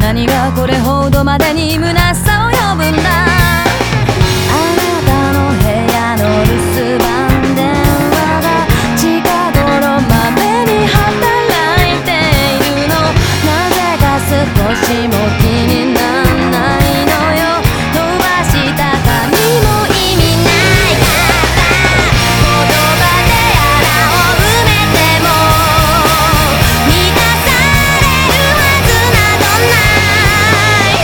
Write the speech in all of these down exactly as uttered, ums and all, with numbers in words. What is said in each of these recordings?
何がこれほどまでに虚しさを呼ぶんだ。あなたの部屋の留守番電話が近頃までに働いているの。なぜか少しも気になんないのよ。伸ばした髪も意味ないから言葉で穴を埋めても満たされるはずなどない。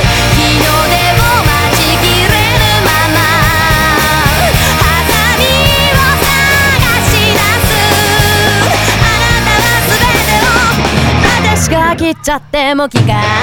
日の出を待ちきれぬままハサミを探し出す。あなたは全てを私が切っちゃっても聞かない。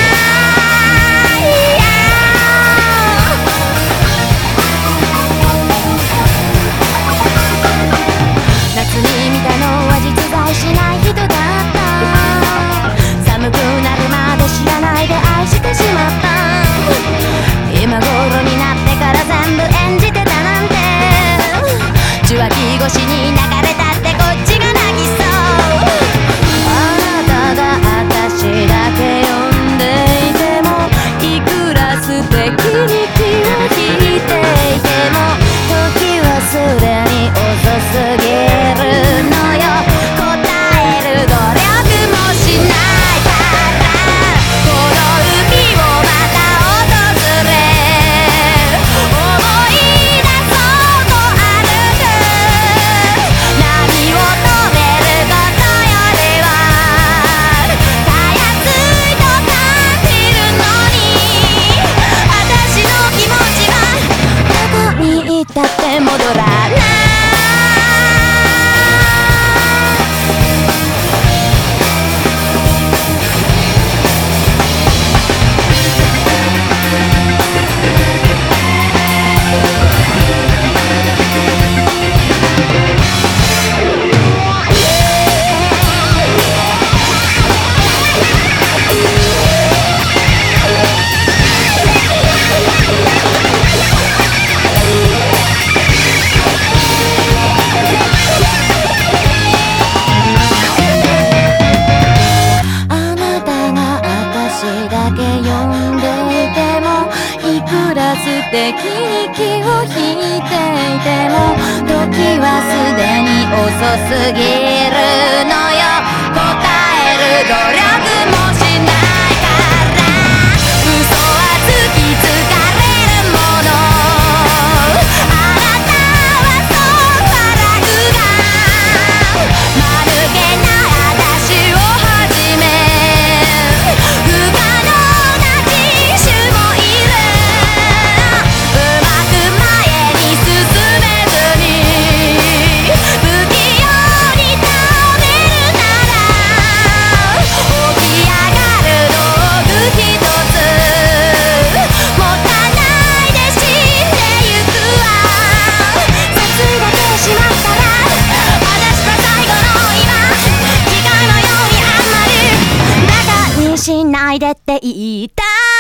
夏に見たのは実在しない人だった。寒くなるまで知らないで愛してしまった。今頃になってから全部演じてたなんて。受話器越しに流れたってこっちが泣きそう。あなたが私だけ呼んでいてもいくら素敵に気を引いていても時はすでに遅すぎるのよ。答える努力もしないからこの海をまた訪れ思い出そうと歩く。波を止めることよりはたやすいと感じるのに私の気持ちはどこに行ったって戻らない。素敵に気を引いていても時はすでに遅すぎるのよ。答える努力もしないから嘘は突きつかれるもの。あなたはそう笑うが間抜けな私をはじめ不可能な人種もいる。しないでって言いたい。